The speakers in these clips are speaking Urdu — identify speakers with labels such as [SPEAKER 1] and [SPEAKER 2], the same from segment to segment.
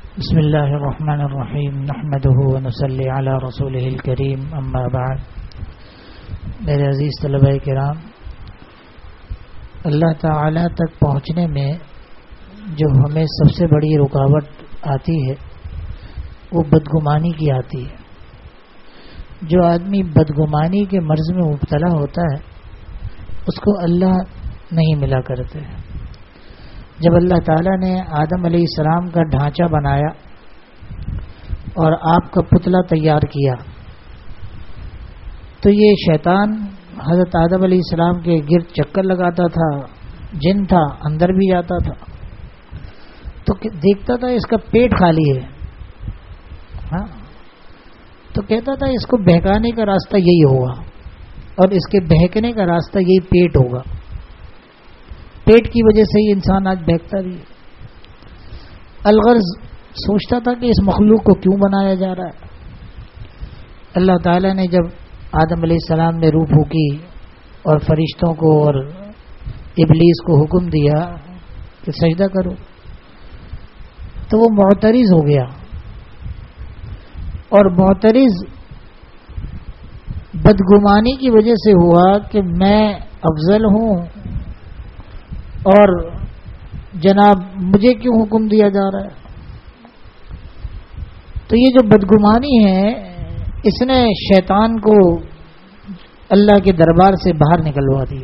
[SPEAKER 1] بسم اللہ الرحمن الرحیم نحمده ونصلی علی رسوله الکریم اما بعد. میرے عزیز طلباء کرام، اللہ تعالی تک پہنچنے میں جو ہمیں سب سے بڑی رکاوٹ آتی ہے وہ بدگمانی کی آتی ہے. جو آدمی بدگمانی کے مرض میں مبتلا ہوتا ہے اس کو اللہ نہیں ملا کرتے. جب اللہ تعالیٰ نے آدم علیہ السلام کا ڈھانچہ بنایا اور آپ کا پتلا تیار کیا تو یہ شیطان حضرت آدم علیہ السلام کے گرد چکر لگاتا تھا، جن تھا اندر بھی جاتا تھا، تو دیکھتا تھا اس کا پیٹ خالی ہے، ہاں تو کہتا تھا اس کو بہکانے کا راستہ یہی ہوگا اور اس کے بہکنے کا راستہ یہی پیٹ ہوگا. پیٹ کی وجہ سے ہی انسان آج بہکتا بھی ہے. الغرض سوچتا تھا کہ اس مخلوق کو کیوں بنایا جا رہا ہے. اللہ تعالیٰ نے جب آدم علیہ السلام نے روح پھونکی اور فرشتوں کو اور ابلیس کو حکم دیا کہ سجدہ کرو تو وہ معترض ہو گیا، اور معترض بدگمانی کی وجہ سے ہوا کہ میں افضل ہوں اور جناب مجھے کیوں حکم دیا جا رہا ہے. تو یہ جو بدگمانی ہے اس نے شیطان کو اللہ کے دربار سے باہر نکلوا دیا.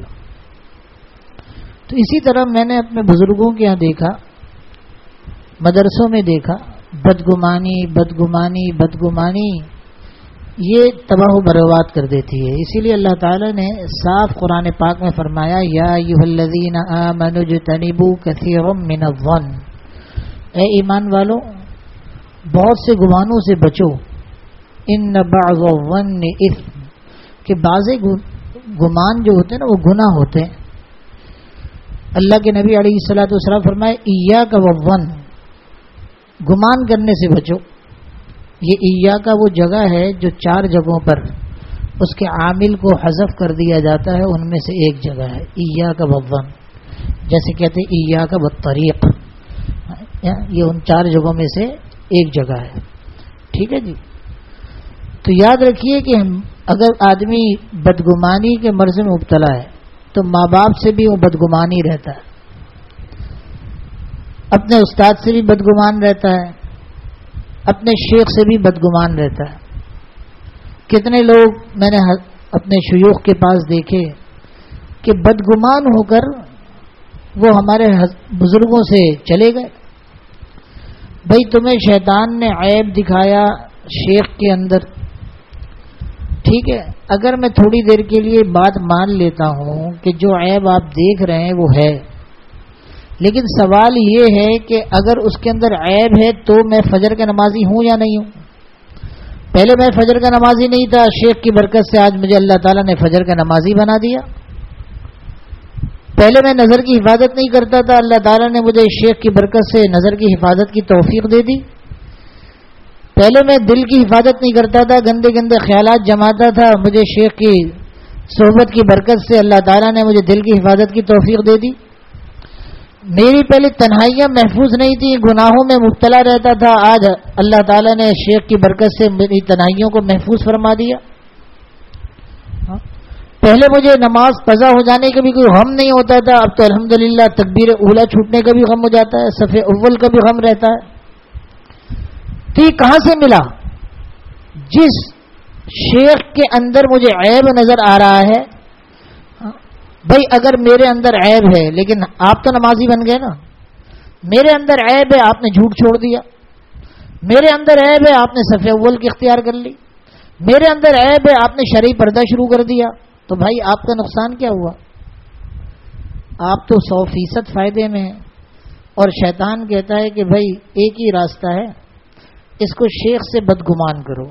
[SPEAKER 1] تو اسی طرح میں نے اپنے بزرگوں کے یہاں دیکھا، مدرسوں میں دیکھا، بدگمانی بدگمانی بدگمانی یہ تباہ و برباد کر دیتی ہے. اسی لیے اللہ تعالی نے صاف قرآن پاک میں فرمایا یا ایھا الذین آمنوا اجتنبوا کثیرا من الظن، اے ایمان والو بہت سے گمانوں سے بچو. ان بعض الظن اثم، کہ بعض گمان جو ہوتے ہیں نا وہ گناہ ہوتے ہیں. اللہ کے نبی علیہ الصلوۃ والسلام فرمائے ایاک والظن، گمان کرنے سے بچو. یہ ایاک وہ جگہ ہے جو 4 جگہوں پر اس کے عامل کو حذف کر دیا جاتا ہے، ان میں سے ایک جگہ ہے ایاک والظن. جیسے کہتے ہیں ایاک والطریق، یہ ان 4 جگہوں میں سے ایک جگہ ہے. ٹھیک ہے جی. تو یاد رکھیے کہ اگر آدمی بدگمانی کے مرض میں مبتلا ہے تو ماں باپ سے بھی وہ بدگمانی رہتا ہے، اپنے استاد سے بھی بدگمان رہتا ہے، اپنے شیخ سے بھی بدگمان رہتا ہے. کتنے لوگ میں نے اپنے شیوخ کے پاس دیکھے کہ بدگمان ہو کر وہ ہمارے بزرگوں سے چلے گئے. بھئی تمہیں شیطان نے عیب دکھایا شیخ کے اندر، ٹھیک ہے، اگر میں تھوڑی دیر کے لیے بات مان لیتا ہوں کہ جو عیب آپ دیکھ رہے ہیں وہ ہے، لیکن سوال یہ ہے کہ اگر اس کے اندر عیب ہے تو میں فجر کا نمازی ہوں یا نہیں ہوں؟ پہلے میں فجر کا نمازی نہیں تھا، شیخ کی برکت سے آج مجھے اللہ تعالیٰ نے فجر کا نمازی بنا دیا. پہلے میں نظر کی حفاظت نہیں کرتا تھا، اللہ تعالیٰ نے مجھے شیخ کی برکت سے نظر کی حفاظت کی توفیق دے دی. پہلے میں دل کی حفاظت نہیں کرتا تھا، گندے گندے خیالات جماتا تھا، مجھے شیخ کی صحبت کی برکت سے اللہ تعالیٰ نے مجھے دل کی حفاظت کی توفیق دے دی. میری پہلے تنہائیاں محفوظ نہیں تھیں، گناہوں میں مبتلا رہتا تھا، آج اللہ تعالیٰ نے شیخ کی برکت سے میری تنہائیوں کو محفوظ فرما دیا. پہلے مجھے نماز قضا ہو جانے کا بھی کوئی غم نہیں ہوتا تھا، اب تو الحمدللہ تکبیر اولا چھوٹنے کا بھی غم ہو جاتا ہے، صف اول کا بھی غم رہتا ہے. تو یہ کہاں سے ملا؟ جس شیخ کے اندر مجھے عیب نظر آ رہا ہے. بھائی اگر میرے اندر عیب ہے، لیکن آپ تو نمازی بن گئے نا، میرے اندر عیب ہے آپ نے جھوٹ چھوڑ دیا، میرے اندر عیب ہے آپ نے صف اول کی اختیار کر لی، میرے اندر عیب ہے آپ نے شرعی پردہ شروع کر دیا، تو بھائی آپ کا نقصان کیا ہوا؟ آپ تو 100% فائدے میں ہیں. اور شیطان کہتا ہے کہ بھائی ایک ہی راستہ ہے، اس کو شیخ سے بدگمان کرو.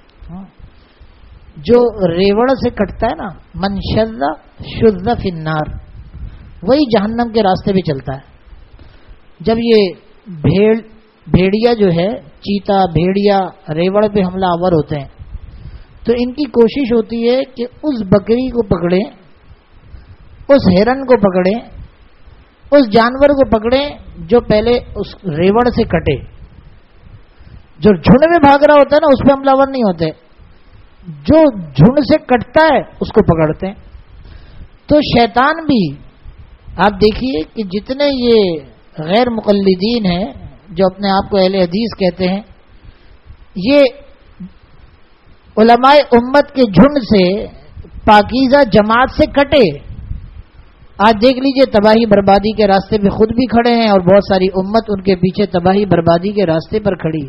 [SPEAKER 1] جو ریوڑ سے کٹتا ہے نا، من شذ شذ فی النار، وہی جہنم کے راستے پہ چلتا ہے. جب یہ بھیڑیا جو ہے، چیتا بھیڑیا ریوڑ پہ حملہ آور ہوتے ہیں تو ان کی کوشش ہوتی ہے کہ اس بکری کو پکڑیں، اس ہرن کو پکڑیں، اس جانور کو پکڑیں جو پہلے اس ریوڑ سے کٹے. جو جھنڈ میں بھاگ رہا ہوتا ہے نا اس پہ حملہ ور نہیں ہوتے، جو جھنڈ سے کٹتا ہے اس کو پکڑتے ہیں. تو شیطان بھی آپ دیکھیے کہ جتنے یہ غیر مقلدین ہیں جو اپنے آپ کو اہل حدیث کہتے ہیں، یہ علماء امت کے جھنڈ سے پاکیزہ جماعت سے کٹے. آج دیکھ لیجئے تباہی بربادی کے راستے پہ خود بھی کھڑے ہیں اور بہت ساری امت ان کے پیچھے تباہی بربادی کے راستے پر کھڑی.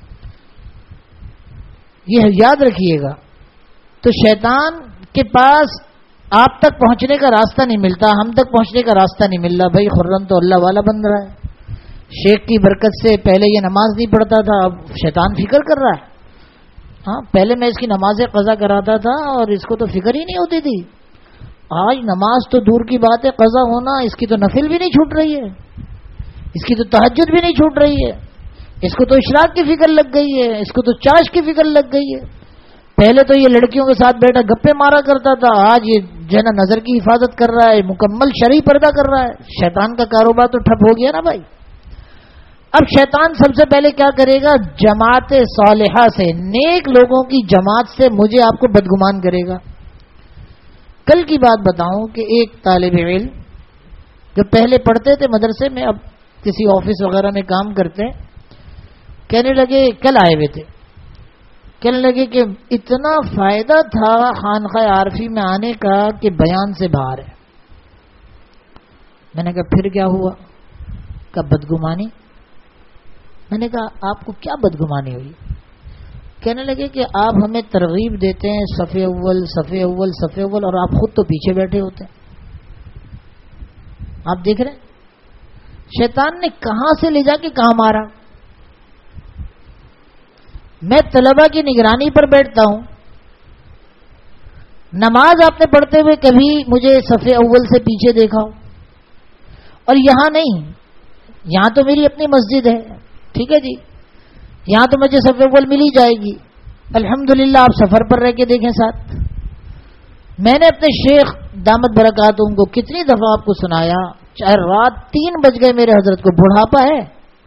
[SPEAKER 1] یہ یاد رکھیے گا. تو شیطان کے پاس آپ تک پہنچنے کا راستہ نہیں ملتا، ہم تک پہنچنے کا راستہ نہیں مل رہا. بھائی خرم تو اللہ والا بن رہا ہے، شیخ کی برکت سے پہلے یہ نماز نہیں پڑھتا تھا، اب شیطان فکر کر رہا ہے. ہاں پہلے میں اس کی نمازیں قضا کراتا تھا اور اس کو تو فکر ہی نہیں ہوتی تھی. آج نماز تو دور کی بات ہے، قضا ہونا اس کی تو نفل بھی نہیں چھوٹ رہی ہے، اس کی تو تہجد بھی نہیں چھوٹ رہی ہے، اس کو تو اشراق کی فکر لگ گئی ہے، اس کو تو چاش کی فکر لگ گئی ہے. پہلے تو یہ لڑکیوں کے ساتھ بیٹھا گپے مارا کرتا تھا، آج یہ جو ہے نا نظر کی حفاظت کر رہا ہے، مکمل شرعی پردہ کر رہا ہے. شیطان کا کاروبار تو ٹھپ ہو گیا نا بھائی. اب شیطان سب سے پہلے کیا کرے گا؟ جماعت صالحہ سے، نیک لوگوں کی جماعت سے مجھے آپ کو بدگمان کرے گا. کل کی بات بتاؤں کہ ایک طالب علم جو پہلے پڑھتے تھے مدرسے میں، اب کسی آفس وغیرہ میں کام کرتے، کہنے لگے، کل آئے ہوئے تھے، کہنے لگے کہ اتنا فائدہ تھا خانقاہ عارفی میں آنے کا کہ بیان سے باہر ہے. میں نے کہا پھر کیا ہوا؟ کہ بدگمانی. میں نے کہا آپ کو کیا بدگمانی ہوئی؟ کہنے لگے کہ آپ ہمیں ترغیب دیتے ہیں صف اول صف اول صف اول، اور آپ خود تو پیچھے بیٹھے ہوتے ہیں. آپ دیکھ رہے ہیں شیطان نے کہاں سے لے جا کے کہاں مارا. میں طلبہ کی نگرانی پر بیٹھتا ہوں، نماز آپ نے پڑھتے ہوئے کبھی مجھے صف اول سے پیچھے دیکھا ہو؟ اور یہاں نہیں، یہاں تو میری اپنی مسجد ہے، ٹھیک ہے جی، یہاں تو مجھے صف اول مل ہی جائے گی. الحمدللہ آپ سفر پر رہ کے دیکھیں ساتھ. میں نے اپنے شیخ دامت برکاتہم کو کتنی دفعہ آپ کو سنایا، چاہے رات 3 بج گئے میرے حضرت کو، بڑھاپا ہے،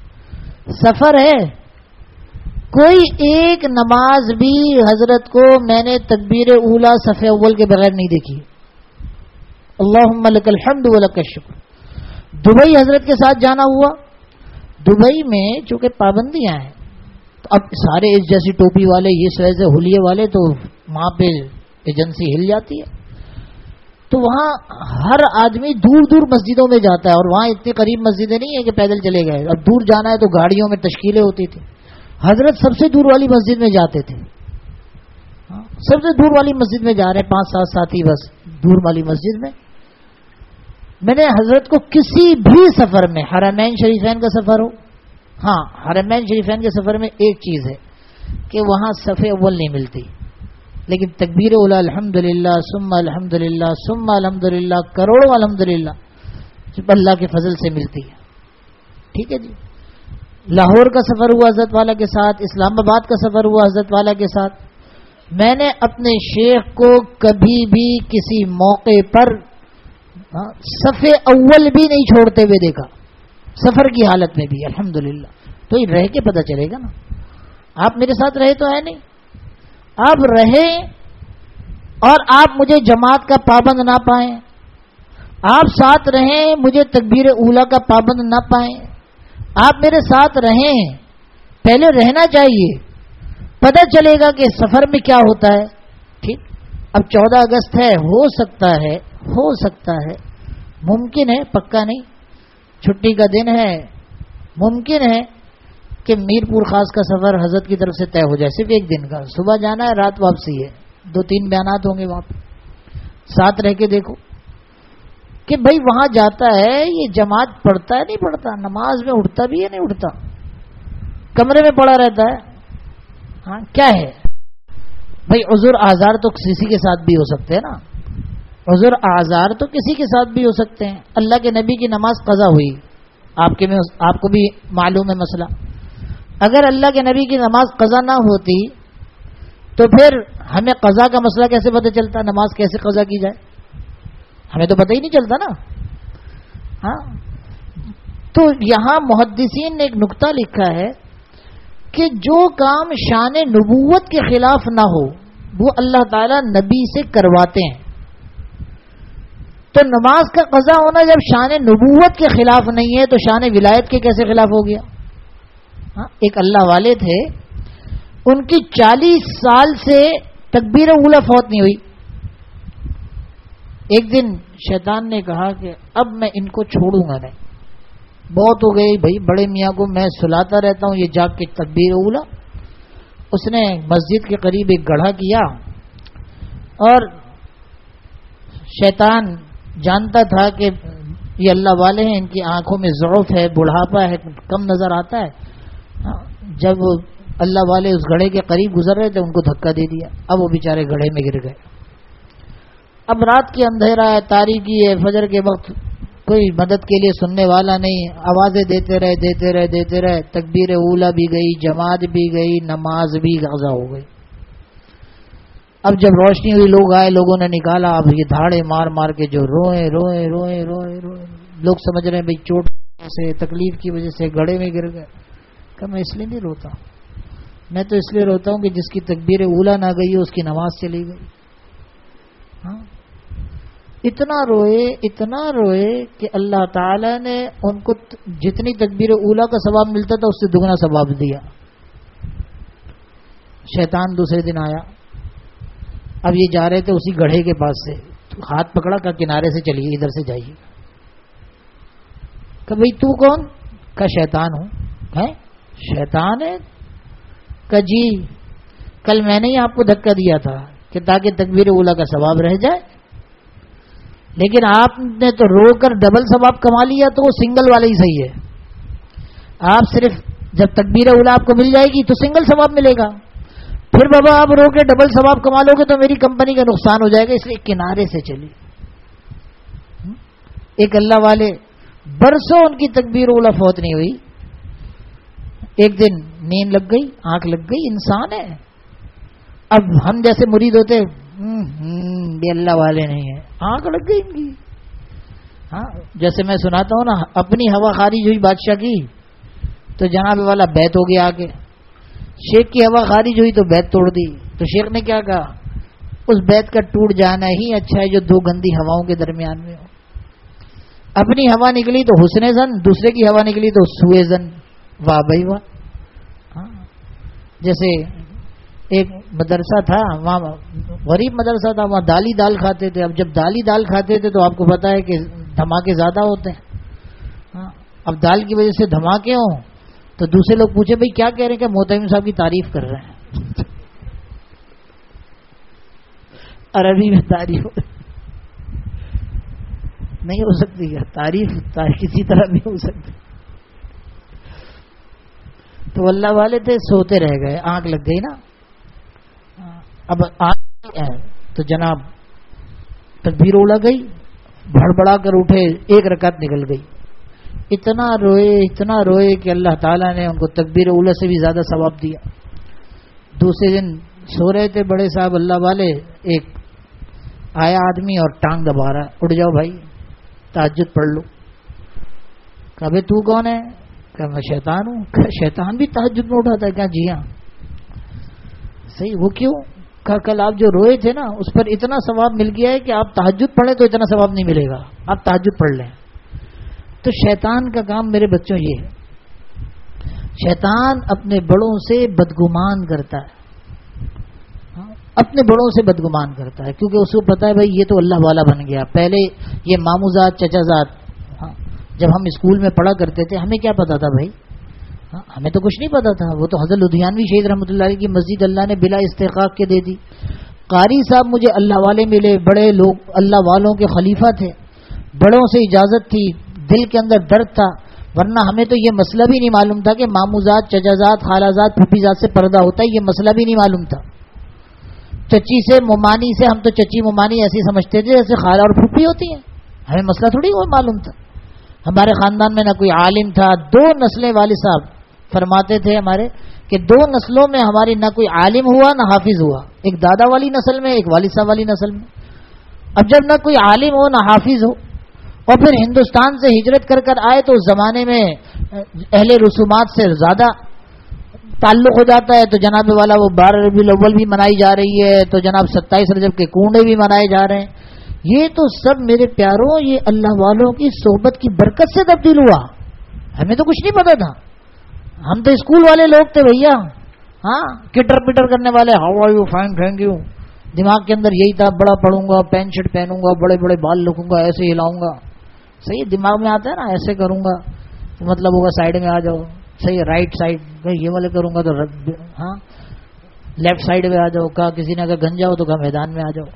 [SPEAKER 1] سفر ہے، کوئی ایک نماز بھی حضرت کو میں نے تکبیر اولا صف اول کے بغیر نہیں دیکھی. اللہم لک الحمد ولک الشکر. دبئی حضرت کے ساتھ جانا ہوا. دبئی میں چونکہ پابندیاں ہیں، تو اب سارے اس جیسی ٹوپی والے، یہ ویسے حلیے والے، تو وہاں پہ ایجنسی ہل جاتی ہے. تو وہاں ہر آدمی دور دور مسجدوں میں جاتا ہے، اور وہاں اتنی قریب مسجدیں نہیں ہیں کہ پیدل چلے گئے. اب دور جانا ہے تو گاڑیوں میں تشکیلیں ہوتی تھی. حضرت سب سے دور والی مسجد میں جاتے تھے، سب سے دور والی مسجد میں جا رہے ہیں، 5-7 ساتھی بس دور والی مسجد میں. میں نے حضرت کو کسی بھی سفر میں، حرمین شریفین کا سفر ہو، ہاں حرمین شریفین کے سفر میں ایک چیز ہے کہ وہاں صف اول نہیں ملتی، لیکن تکبیر اولا الحمدللہ ثم الحمدللہ ثم الحمدللہ کروڑوں الحمدللہ جب اللہ کے فضل سے ملتی ہے. ٹھیک ہے جی. لاہور کا سفر ہوا حضرت والا کے ساتھ، اسلام آباد کا سفر ہوا حضرت والا کے ساتھ. میں نے اپنے شیخ کو کبھی بھی کسی موقع پر صف اول بھی نہیں چھوڑتے ہوئے دیکھا، سفر کی حالت میں بھی الحمدللہ. تو یہ رہ کے پتہ چلے گا نا. آپ میرے ساتھ رہے تو ہے نہیں، آپ رہے اور آپ مجھے جماعت کا پابند نہ پائیں، آپ ساتھ رہیں مجھے تکبیر اولا کا پابند نہ پائیں. آپ میرے ساتھ رہیں، پہلے رہنا چاہیے، پتہ چلے گا کہ سفر میں کیا ہوتا ہے. ٹھیک. اب 14 اگست ہے، ہو سکتا ہے، ممکن ہے، پکا نہیں، چھٹی کا دن ہے، ممکن ہے کہ میر پور خاص کا سفر حضرت کی طرف سے طے ہو جائے، صرف ایک دن کا، صبح جانا ہے رات واپسی ہے، 2-3 بیانات ہوں گے وہاں پہ. ساتھ رہ کے دیکھو کہ بھائی وہاں جاتا ہے، یہ جماعت پڑھتا ہے نہیں پڑھتا، نماز میں اٹھتا بھی ہے نہیں اٹھتا، کمرے میں پڑا رہتا ہے. ہاں کیا ہے بھائی؟ عذر آزار تو کسی کے ساتھ بھی ہو سکتے ہیں نا، عذر آزار تو کسی کے ساتھ بھی ہو سکتے ہیں. اللہ کے نبی کی نماز قضا ہوئی، آپ کو بھی معلوم ہے مسئلہ. اگر اللہ کے نبی کی نماز قضا نہ ہوتی تو پھر ہمیں قضا کا مسئلہ کیسے پتہ چلتا، نماز کیسے قضا کی جائے؟ ہمیں تو پتہ ہی نہیں چلتا نا. ہاں تو یہاں محدثین نے ایک نقطہ لکھا ہے کہ جو کام شان نبوت کے خلاف نہ ہو وہ اللہ تعالیٰ نبی سے کرواتے ہیں. تو نماز کا قضا ہونا جب شان نبوت کے خلاف نہیں ہے تو شان ولایت کے کیسے خلاف ہو گیا؟ ایک اللہ والے تھے، ان کی 40 سال سے تکبیر اولی فوت نہیں ہوئی. ایک دن شیطان نے کہا کہ اب میں ان کو چھوڑوں گا نہیں، بہت ہو گئی بھائی، بڑے میاں کو میں سلاتا رہتا ہوں یہ جاگ کے تکبیر اولی. اس نے مسجد کے قریب ایک گڑھا کیا اور شیطان جانتا تھا کہ یہ اللہ والے ہیں، ان کی آنکھوں میں ضعف ہے، بڑھاپا ہے، کم نظر آتا ہے. جب اللہ والے اس گڑھے کے قریب گزر رہے تھے ان کو دھکا دے دیا. اب وہ بیچارے گڑھے میں گر گئے. اب رات کی اندھیرا ہے، تاریکی ہے، فجر کے وقت کوئی مدد کے لیے سننے والا نہیں. آوازیں دیتے رہے، تکبیر اولی بھی گئی، جماعت بھی گئی، نماز بھی قضا ہو گئی. اب جب روشنی ہوئی لوگ آئے، لوگوں نے نکالا. اب یہ دھاڑے مار مار کے جو روئے. لوگ سمجھ رہے ہیں بھائی چوٹ سے، تکلیف کی وجہ سے گڑھے میں گر گئے. کہ میں اس لیے نہیں روتا، میں تو اس لیے روتا ہوں کہ جس کی تکبیر اولی نہ گئی اس کی نماز چلی گئی. اتنا روئے کہ اللہ تعالی نے ان کو جتنی تکبیر اولی کا ثواب ملتا تھا اس سے دگنا ثواب دیا. شیطان دوسرے دن آیا. اب یہ جا رہے تھے اسی گڑھے کے پاس سے، ہاتھ پکڑا کہ کنارے سے چلیے، ادھر سے جائیے. کہ بھئی تو کون؟ کہ شیطان ہوں. ہے شیطان ہے؟ کہ جی کل میں نے ہی آپ کو دھکا دیا تھا کہ تاکہ تکبیر اولی کا ثواب رہ جائے، لیکن آپ نے تو رو کر ڈبل ثواب کما لیا، تو وہ سنگل والا ہی صحیح ہے. آپ صرف جب تکبیر اولی آپ کو مل جائے گی تو سنگل ثواب ملے گا. پھر بابا آپ رو کے ڈبل ثواب کما لو گے تو میری کمپنی کا نقصان ہو جائے گا، اس لیے کنارے سے چلی. ایک اللہ والے برسوں ان کی تکبیر اولی فوت نہیں ہوئی. ایک دن نیند لگ گئی، آنکھ لگ گئی، انسان ہے. اب ہم جیسے مرید ہوتے یہ اللہ والے نہیں ہیں، آنکھ لگ گئی ان کی. جیسے میں سناتا ہوں نا، اپنی ہوا خارج ہوئی بادشاہ کی تو جناب والا بیت ہو گیا آگے. شیخ کی ہوا خارج ہوئی تو بیت توڑ دی. تو شیخ نے کیا کہا؟ اس بیت کا ٹوٹ جانا ہی اچھا ہے جو دو گندی ہواؤں کے درمیان میں ہو. اپنی ہوا نکلی تو حسن زن، دوسرے کی ہوا نکلی تو سوء زن. واہ بھائی واہ. جیسے ایک مدرسہ تھا، وہاں غریب مدرسہ تھا، وہاں دالی دال کھاتے تھے. اب جب دالی دال کھاتے تھے تو آپ کو پتا ہے کہ دھماکے زیادہ ہوتے ہیں. اب دال کی وجہ سے دھماکے ہوں تو دوسرے لوگ پوچھے بھائی کیا کہہ رہے ہیں؟ کہ محتمم صاحب کی تعریف کر رہے ہیں. عربی میں تعریف نہیں ہو سکتی کیا؟ تعریف کسی طرح نہیں ہو سکتی. تو اللہ والے تھے، سوتے رہ گئے، آنکھ لگ گئی نا. اب آنکھ تو جناب تکبیر اولی گئی، بڑبڑا کر اٹھے، ایک رکعت نکل گئی. اتنا روئے کہ اللہ تعالیٰ نے ان کو تکبیر اولی سے بھی زیادہ ثواب دیا. دوسرے دن سو رہے تھے بڑے صاحب اللہ والے، ایک آیا آدمی اور ٹانگ دبا رہا ہے، اٹھ جاؤ بھائی تہجد پڑھ لو. کہ بھائی تو کون ہے؟ کہ میں شیطان ہوں. کہ شیطان بھی تہجد میں اٹھاتا ہے؟ کیا جی ہاں. صحیح. وہ کیوں؟ کہ کل آپ جو روئے تھے نا اس پر اتنا ثواب مل گیا ہے کہ آپ تہجد پڑھیں تو اتنا ثواب نہیں ملے گا، آپ تہجد پڑھ لیں. تو شیطان کا کام میرے بچوں یہ ہے، شیطان اپنے بڑوں سے بدگمان کرتا ہے. اپنے بڑوں سے بدگمان کرتا ہے کیونکہ اس کو پتا ہے بھائی یہ تو اللہ والا بن گیا. پہلے یہ ماموزاد چچازاد، جب ہم اسکول میں پڑھا کرتے تھے ہمیں کیا پتا تھا بھائی؟ ہمیں تو کچھ نہیں پتا تھا. وہ تو حضرت لدھیانوی شہید رحمۃ اللہ علیہ کی مسجد اللہ نے بلا استحقاق کے دے دی. قاری صاحب مجھے اللہ والے ملے، بڑے لوگ اللہ والوں کے خلیفہ تھے، بڑوں سے اجازت تھی، دل کے اندر درد تھا، ورنہ ہمیں تو یہ مسئلہ بھی نہیں معلوم تھا کہ ماموزاد چچازاد خالازاد پھوپھیزاد سے پردہ ہوتا ہے. یہ مسئلہ بھی نہیں معلوم تھا. چچی سے ممانی سے ہم تو چچی ممانی ایسی سمجھتے تھے جیسے خالہ اور پھوپھی ہوتی ہیں. ہمیں مسئلہ تھوڑی وہ معلوم تھا. ہمارے خاندان میں نہ کوئی عالم تھا. 2 نسلیں والد صاحب فرماتے تھے ہمارے کہ 2 نسلوں میں ہماری نہ کوئی عالم ہوا نہ حافظ ہوا. ایک دادا والی نسل میں، ایک والد صاحب والی نسل میں. اب جب نہ کوئی عالم ہو نہ حافظ ہو اور پھر ہندوستان سے ہجرت کر آئے تو اس زمانے میں اہل رسومات سے زیادہ تعلق ہو جاتا ہے تو جناب والا وہ 12 ربیع الاول بھی منائی جا رہی ہے، تو جناب 27 رجب کے کوڑے بھی منائے جا رہے ہیں۔ یہ تو سب میرے پیاروں یہ اللہ والوں کی صحبت کی برکت سے تبدیل ہوا، ہمیں تو کچھ نہیں پتا تھا، ہم تو اسکول والے لوگ تھے بھیا، ہاں کٹر پٹر کرنے والے، how are you, fine thank you, دماغ کے اندر یہی تھا، بڑا پڑھوں گا، پینٹ شرٹ پہنوں گا، بڑے بڑے بال رکھوں گا، ایسے ہلاؤں گا، صحیح دماغ میں آتا ہے نا، ایسے کروں گا تو مطلب ہوگا سائڈ میں آ جاؤ، صحیح رائٹ سائڈ یہ والے کروں گا تو ہاں لیفٹ سائڈ میں آ جاؤ، کہا کسی نے اگر گنجا ہو تو کہا میدان میں آ جاؤ۔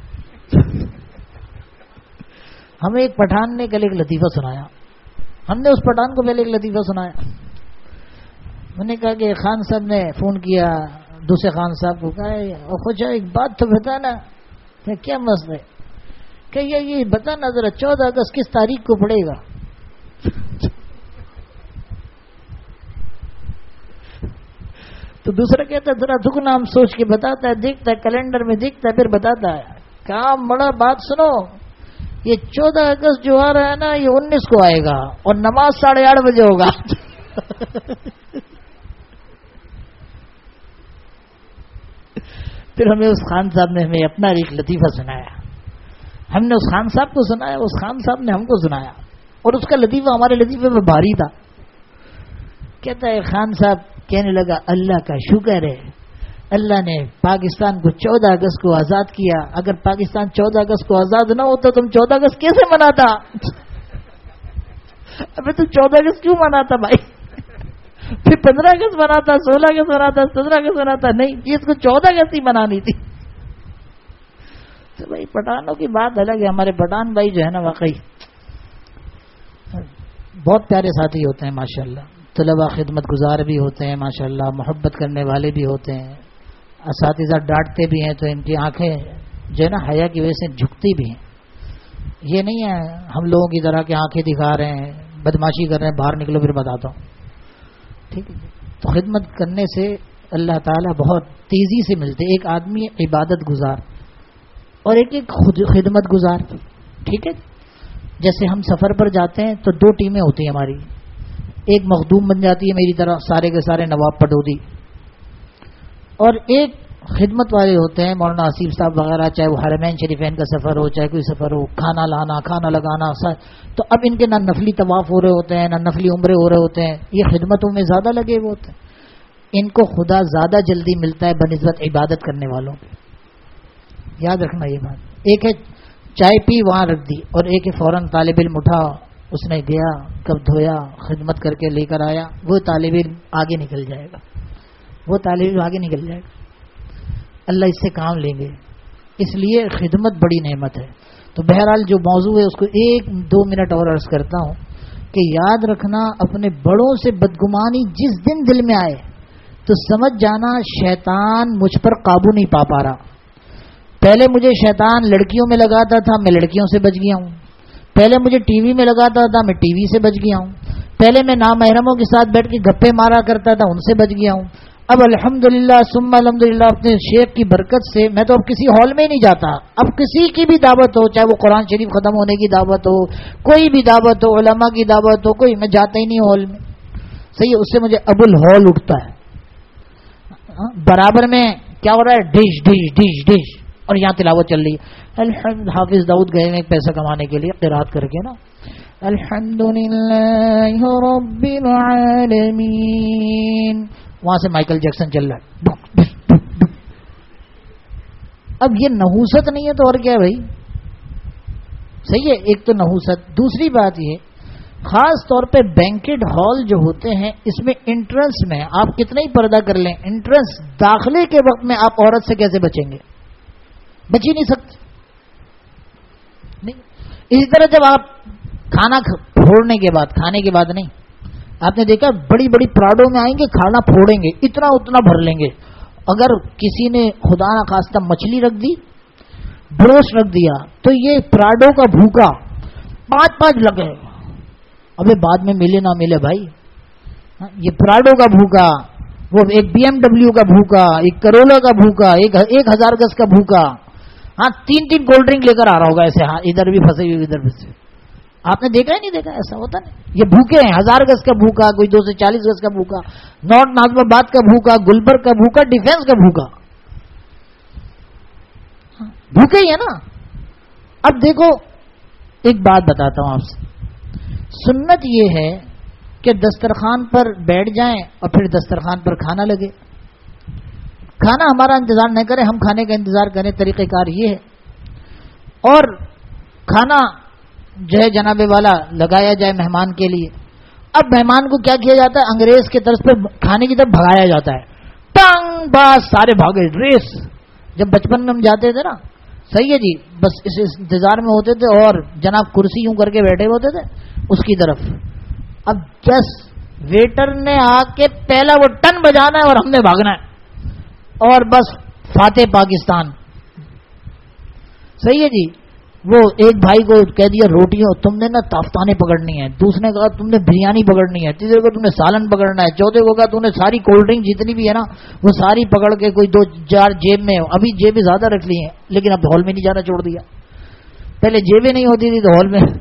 [SPEAKER 1] ہمیں ایک پٹھان نے کل ایک لطیفہ سنایا، ہم نے اس پٹھان کو پہلے ایک لطیفہ سنایا، میں نے کہا کہ خان صاحب نے فون کیا دوسرے خان صاحب کو، کہا خوشا ایک بات تو بتا نا، کیا مسئلہ ہے، کہ یہ بتا نا ذرا 14 اگست کس تاریخ کو پڑے گا؟ تو دوسرا کہتا ہے ذرا دکنا ہم سوچ کے بتاتا ہے، دیکھتا ہے کیلنڈر میں دیکھتا ہے پھر بتاتا ہے۔ کہا بڑا بات سنو، یہ 14 اگست جو آ رہا ہے نا یہ 19 کو آئے گا اور نماز 8:30 بجے ہوگا۔ پھر ہمیں اس خان صاحب نے ہمیں اپنا ایک لطیفہ سنایا، ہم نے اس خان صاحب کو سنایا، اس خان صاحب نے ہم کو سنایا، اور اس کا لطیفہ ہمارے لطیفے میں بھاری تھا۔ کہتا ہے خان صاحب کہنے لگا اللہ کا شکر ہے اللہ نے پاکستان کو 14 اگست کو آزاد کیا، اگر پاکستان 14 اگست کو آزاد نہ ہوتا تم 14 اگست کیسے مناتا؟ ابھی تم 14 اگست کیوں مناتا بھائی؟ پھر 15 اگست مناتا، 16 اگست مناتا، 17 اگست مناتا، نہیں یہ اس کو 14 اگست ہی منانی تھی۔ تو بھائی پٹھانوں کی بات الگ ہے، ہمارے پٹھان بھائی جو ہے نا واقعی بہت پیارے ساتھی ہوتے ہیں ماشاءاللہ، طلباء خدمت گزار بھی ہوتے ہیں ماشاءاللہ، محبت کرنے والے بھی ہوتے ہیں، اساتذہ ڈانٹتے بھی ہیں تو ان کی آنکھیں جو ہے نا حیا کی وجہ سے جھکتی بھی ہیں، یہ نہیں ہے ہم لوگوں کی طرح کہ آنکھیں دکھا رہے ہیں بدماشی کر رہے ہیں باہر نکلو پھر بتاتا ہوں، ٹھیک ہے۔ تو خدمت کرنے سے اللہ تعالیٰ بہت تیزی سے ملتے، ایک آدمی عبادت گزار اور ایک خدمت گزار، ٹھیک ہے۔ جیسے ہم سفر پر جاتے ہیں تو 2 ٹیمیں ہوتی ہیں ہماری، ایک مخدوم بن جاتی ہے میری طرح سارے کے سارے نواب پٹودی، اور ایک خدمت والے ہوتے ہیں مولانا آصف صاحب وغیرہ، چاہے وہ حرمین شریفین کا سفر ہو چاہے کوئی سفر ہو، کھانا لانا کھانا لگانا، تو اب ان کے نہ نفلی طواف ہو رہے ہوتے ہیں نہ نفلی عمرے ہو رہے ہوتے ہیں، یہ خدمتوں میں زیادہ لگے ہوئے ہوتے ہیں، ان کو خدا زیادہ جلدی ملتا ہے بنسبت عبادت کرنے والوں کے، یاد رکھنا یہ بات۔ ایک ہے چائے پی وہاں رکھ دی، اور ایک ہے فوراً طالب علم اٹھا اس نے گیا کب دھویا خدمت کر کے لے کر آیا، وہ طالب علم آگے نکل جائے گا، وہ طالب علم آگے نکل جائے گا، اللہ اس سے کام لیں گے، اس لیے خدمت بڑی نعمت ہے۔ تو بہرحال جو موضوع ہے اس کو 1-2 منٹ اور عرض کرتا ہوں کہ یاد رکھنا اپنے بڑوں سے بدگمانی جس دن دل میں آئے تو سمجھ جانا شیطان مجھ پر قابو نہیں پا رہا۔ پہلے مجھے شیطان لڑکیوں میں لگاتا تھا، میں لڑکیوں سے بچ گیا ہوں، پہلے مجھے ٹی وی میں لگاتا تھا، میں ٹی وی سے بچ گیا ہوں، پہلے میں نامحرموں کے ساتھ بیٹھ کے گپے مارا کرتا تھا، ان سے بچ گیا ہوں، اب الحمدللہ ثم الحمدللہ اپنے شیخ کی برکت سے میں تو اب کسی ہال میں ہی نہیں جاتا، اب کسی کی بھی دعوت ہو چاہے وہ قرآن شریف ختم ہونے کی دعوت ہو، کوئی بھی دعوت ہو، علماء کی دعوت ہو، کوئی، میں جاتا ہی نہیں ہال میں، صحیح ہے، اس سے مجھے ابو الہال اٹھتا ہے، برابر میں کیا ہو رہا ہے ڈش ڈش ڈش ڈش، اور یہاں تلاوت چل رہی ہے، الحمد حافظ داؤد گئے ہیں پیسہ کمانے کے لیے قرات کر کے نا، الحمدللہ رب العالمین، وہاں سے مائیکل جیکسن چل رہا ہے، اب یہ نحوست نہیں ہے تو اور کیا ہے بھائی، صحیح ہے، ایک تو نحوست، دوسری بات یہ خاص طور پہ بینکٹ ہال جو ہوتے ہیں اس میں انٹرنس میں آپ کتنا ہی پردہ کر لیں، انٹرنس داخلے کے وقت میں آپ عورت سے کیسے بچیں گے، بچ ہی نہیں سکتے، نہیں۔ اسی طرح جب آپ کھانا پھوڑنے کے بعد، کھانے کے بعد نہیں، آپ نے دیکھا بڑی بڑی پراڈوں میں آئیں گے کھانا پھوڑیں گے، اتنا اتنا بھر لیں گے، اگر کسی نے خدا نہ خواستہ مچھلی رکھ دی، بروس رکھ دیا تو یہ پراڈو کا بھوکا 5 لگے، ابھی بعد میں ملے نہ ملے بھائی، یہ پراڈو کا بھوکا، وہ ایک BMW کا بھوکا، ایک کرولا کا بھوکا، 1000 گز کا بھوکا، ہاں 3 کولڈ ڈرنک لے کر آ رہا ہوگا ایسے، ہاں ادھر بھی پھنسے ہوئے ادھر بھی سے، آپ نے دیکھا ہی نہیں دیکھا؟ ایسا ہوتا نہیں. یہ بھوکے ہیں، 1000 گز کا بھوکا، کوئی 240 گز کا بھوکا، نارتھ نازم آباد کا بھوکا، گلبرگ کا بھوکا، ڈیفینس کا بھوکا، بھوکے ہی ہے نا. اب دیکھو ایک بات بتاتا ہوں آپ سے. سنت یہ ہے کہ دسترخوان پر بیٹھ جائیں اور پھر دسترخوان پر کھانا لگے. کھانا ہمارا انتظار نہ کرے، ہم کھانے کا انتظار کریں. طریقہ کار یہ ہے. اور کھانا جو ہے جناب والا لگایا جائے مہمان کے لیے. اب مہمان کو کیا کیا جاتا ہے؟ انگریز کے طرز پہ کھانے کی طرف بھگایا جاتا ہے. ٹنگ باز سارے بھاگے ریس. جب بچپن میں ہم جاتے تھے نا، صحیح ہے جی، بس اس انتظار میں ہوتے تھے اور جناب کرسی یوں کر کے بیٹھے ہوتے تھے اس کی طرف. اب جس ویٹر نے آ کے پہلا وہ ٹن بجانا ہے اور ہم نے بھاگنا ہے اور بس فاتح پاکستان. صحیح ہے جی. وہ ایک بھائی کو کہہ دیا روٹیوں تم نے نا تافتانے پکڑنی ہے، دوسرے نے کہا تم نے بریانی پکڑنی ہے، تیسرے کو تم نے سالن پکڑنا ہے، چوتھے کو کہا تم نے ساری کولڈ ڈرنک جتنی بھی ہے نا وہ ساری پکڑ کے کوئی 2-4 جیب میں. ابھی جیبیں زیادہ رکھ لی ہیں لیکن اب ہال میں نہیں جانا چھوڑ دیا. پہلے جیبیں نہیں ہوتی تھی تو ہال میں.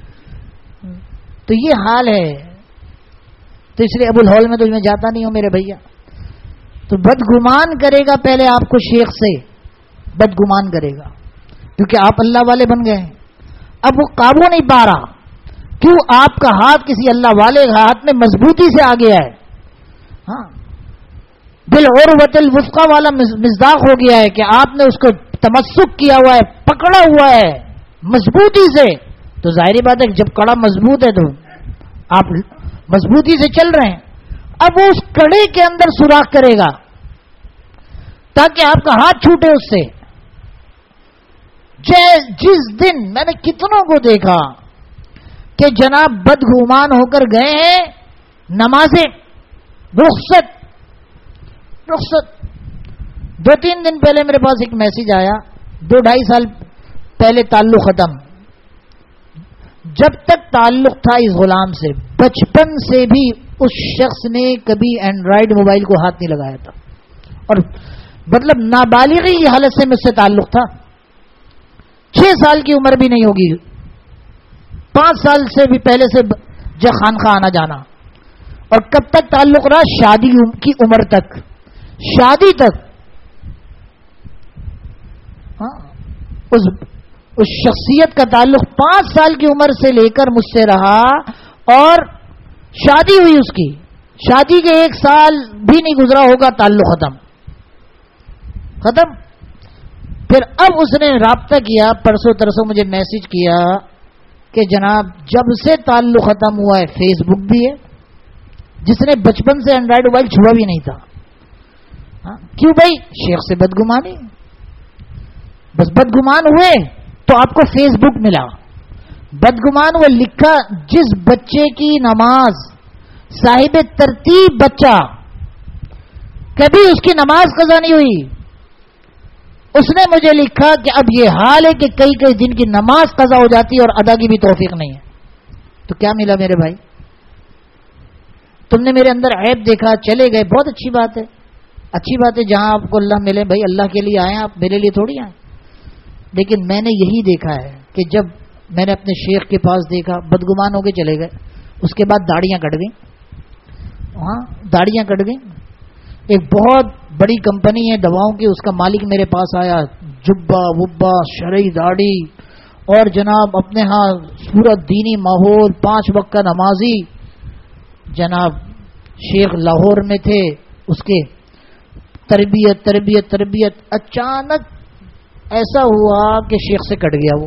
[SPEAKER 1] تو یہ حال ہے. تو اس لیے اب ہال میں تو میں جاتا نہیں ہوں میرے بھیا. تو بدگمان کرے گا پہلے آپ کو شیخ سے، بدگمان کرے گا کیونکہ آپ اللہ والے بن گئے. اب وہ قابو نہیں پا رہا. کیوں؟ آپ کا ہاتھ کسی اللہ والے کے ہاتھ میں مضبوطی سے آ گیا ہے. ہاں، بالعروۃ الوثقی والا مصداق ہو گیا ہے کہ آپ نے اس کو تمسک کیا ہوا ہے، پکڑا ہوا ہے مضبوطی سے. تو ظاہری بات ہے کہ جب کڑا مضبوط ہے تو آپ مضبوطی سے چل رہے ہیں. اب وہ اس کڑے کے اندر سوراخ کرے گا تاکہ آپ کا ہاتھ چھوٹے اس سے. جس دن میں نے کتنوں کو دیکھا کہ جناب بدگمان ہو کر گئے ہیں نمازیں رخصت. 2-3 دن پہلے میرے پاس ایک میسج آیا، 2-2.5 سال پہلے تعلق ختم. جب تک تعلق تھا اس غلام سے، بچپن سے بھی اس شخص نے کبھی اینڈرائڈ موبائل کو ہاتھ نہیں لگایا تھا اور مطلب نابالغی کی حالت سے مجھ سے تعلق تھا. 6 سال کی عمر بھی نہیں ہوگی، 5 سال سے بھی پہلے سے خانقاہ آنا جانا. اور کب تک تعلق رہا؟ شادی کی عمر تک، شادی تک. ہاں، اس شخصیت کا تعلق 5 سال کی عمر سے لے کر مجھ سے رہا اور شادی ہوئی اس کی. شادی کے 1 سال بھی نہیں گزرا ہوگا تعلق ختم. پھر اب اس نے رابطہ کیا، پرسوں ترسوں مجھے میسج کیا کہ جناب جب سے تعلق ختم ہوا ہے فیس بک بھی ہے، جس نے بچپن سے اینڈرائڈ موبائل چھوا بھی نہیں تھا. کیوں بھائی؟ شیخ سے بدگمانی. بس بدگمان ہوئے تو آپ کو فیس بک ملا. بدگمان ہوئے، لکھا جس بچے کی نماز صاحب ترتیب بچہ، کبھی اس کی نماز قضا نہیں ہوئی، اس نے مجھے لکھا کہ اب یہ حال ہے کہ کئی کئی دن کی نماز قضا ہو جاتی ہے اور ادا کی بھی توفیق نہیں ہے. تو کیا ملا میرے بھائی؟ تم نے میرے اندر عیب دیکھا، چلے گئے، بہت اچھی بات ہے. اچھی بات ہے جہاں آپ کو اللہ ملے. بھائی اللہ کے لیے آئے، آپ میرے لیے تھوڑی آئے. لیکن میں نے یہی دیکھا ہے کہ جب میں نے اپنے شیخ کے پاس دیکھا، بدگمان ہو کے چلے گئے. اس کے بعد داڑیاں کٹ گئیں. ہاں، داڑیاں کٹ گئیں. ایک بہت بڑی کمپنی ہے دواؤں کی، اس کا مالک میرے پاس آیا، جبا وبا شرعی داڑھی اور جناب اپنے ہاں پورا دینی ماحول، 5 وقت کا نمازی. جناب شیخ لاہور میں تھے، اس کے تربیت اچانک ایسا ہوا کہ شیخ سے کٹ گیا. وہ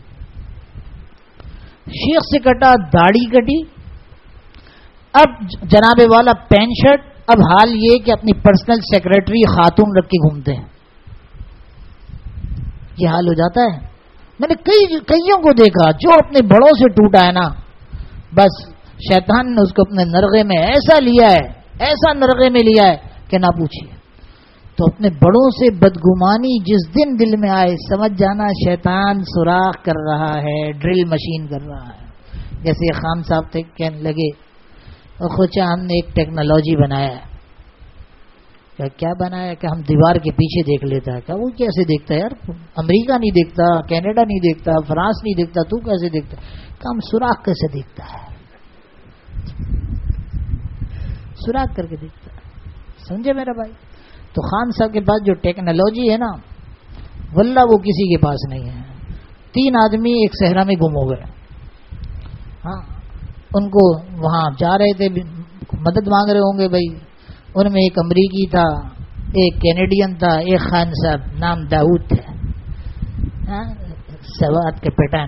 [SPEAKER 1] شیخ سے کٹا، داڑھی کٹی. اب جناب والا پین شرٹ. اب حال یہ کہ اپنی پرسنل سیکرٹری خاتون رکھ کے گھومتے ہیں. یہ حال ہو جاتا ہے. میں نے کئیوں کو دیکھا جو اپنے بڑوں سے ٹوٹا ہے نا، بس شیطان نے اس کو اپنے نرغے میں ایسا لیا ہے، ایسا نرغے میں لیا ہے کہ نہ پوچھیے. تو اپنے بڑوں سے بدگمانی جس دن دل میں آئے، سمجھ جانا شیطان سوراخ کر رہا ہے، ڈرل مشین کر رہا ہے. جیسے خان صاحب تھے کہنے لگے خوچا ہم نے ایک ٹیکنالوجی بنایا ہے کیا بنایا کہ ہم دیوار کے پیچھے دیکھ لیتا ہے. کیا وہ کیسے دیکھتا ہے یار؟ امریکہ نہیں دیکھتا, کینیڈا نہیں دیکھتا, فرانس نہیں دیکھتا, تو کیسے دیکھتا؟ کہ ہم سوراخ کیسے دیکھتا ہے, سوراخ کر کے دیکھتا ہے. سمجھے میرا بھائی؟ تو خان صاحب کے پاس جو ٹیکنالوجی ہے نا واللہ وہ کسی کے پاس نہیں ہے. 3 آدمی ایک صحرا میں گم ہو گئے. ہاں, ان کو وہاں جا رہے تھے, مدد مانگ رہے ہوں گے بھائی. ان میں ایک امریکی تھا, ایک کینیڈین تھا, ایک خان صاحب نام داؤد تھے, سوات کے پیٹرن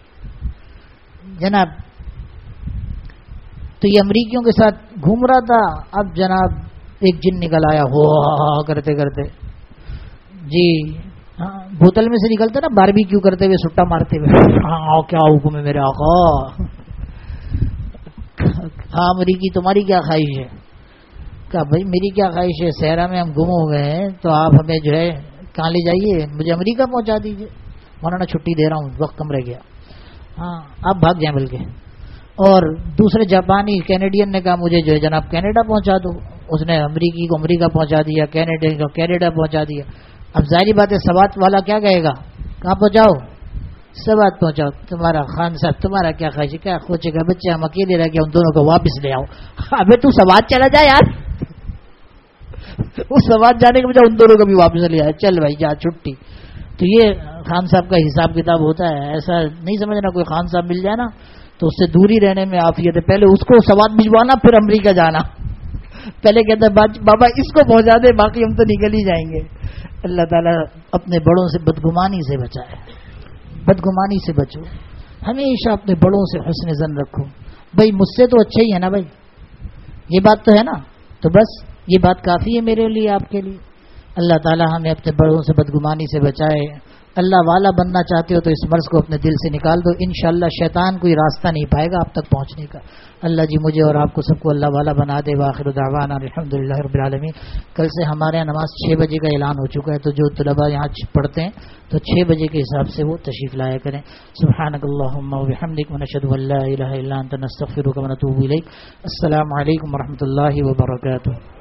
[SPEAKER 1] جناب. تو یہ امریکیوں کے ساتھ گھوم رہا تھا. اب جناب ایک جن نکل آیا ہو کرتے کرتے, جی ہاں, بوتل میں سے نکلتا نا باربیکیو کرتے ہوئے, سٹا مارتے ہوئے, ہاں کیا حکم ہے میرے آقا. ہاں امریکی تمہاری کیا خواہش ہے؟ کہا بھائی میری کیا خواہش ہے, صحرا میں ہم گم ہو گئے ہیں, تو آپ ہمیں جو ہے کہاں لے جائیے, مجھے امریکہ پہنچا دیجیے. مولانا چھٹی دے رہا ہوں, وقت کم رہ گیا. ہاں آپ بھاگ جائیں بلکہ. اور دوسرے جاپانی کینیڈین نے کہا مجھے جو ہے جناب کینیڈا پہنچا دو. اس نے امریکی کو امریکہ پہنچا دیا, کینیڈین کو کینیڈا پہنچا دیا. اب ظاہری بات ہے سوات والا کیا کہے گا, کہاں پہنچاؤ؟ سوات پہنچاؤ. تمہارا خان صاحب تمہارا کیا خواہش ہے, کیا سوچے گا بچے ہم اکیلے رہ گئے, ان دونوں کو واپس لے آؤ. ابے تو سوات چلا جائے یار, اس سوات جانے کے بجائے ان دونوں کو بھی واپس لے آئے. چل بھائی جا چھٹی. تو یہ خان صاحب کا حساب کتاب ہوتا ہے. ایسا نہیں سمجھنا کوئی خان صاحب مل جائے نا تو اس سے دوری رہنے میں عافیت ہے. پہلے اس کو سوات بھجوانا, پھر امریکہ جانا. پہلے کہتا ہے بابا اس کو پہنچا دے, باقی ہم تو نکل ہی جائیں گے. اللہ تعالیٰ اپنے بڑوں سے بدگمانی سے بچائے. بدگمانی سے بچو, ہمیشہ اپنے بڑوں سے حسن ظن رکھو. بھائی مجھ سے تو اچھا ہی ہے نا بھائی, یہ بات تو ہے نا, تو بس یہ بات کافی ہے میرے لیے, آپ کے لیے. اللہ تعالیٰ ہمیں اپنے بڑوں سے بدگمانی سے بچائے. اللہ والا بننا چاہتے ہو تو اس مرض کو اپنے دل سے نکال دو. انشاءاللہ شیطان کوئی راستہ نہیں پائے گا آپ تک پہنچنے کا. اللہ جی مجھے اور آپ کو سب کو اللہ والا بنا دے. وآخر دعوانا الحمدللہ رب العالمین. کل سے ہمارے یہاں نماز 6 بجے کا اعلان ہو چکا ہے, تو جو طلباء یہاں پڑھتے ہیں تو 6 بجے کے حساب سے وہ تشریف لایا کریں. سبحانک اللہم وبحمدک ونشہد ان لا الہ الا انت نستغفرک ونتوب الیک. السلام علیکم ورحمۃ اللہ وبرکاتہ.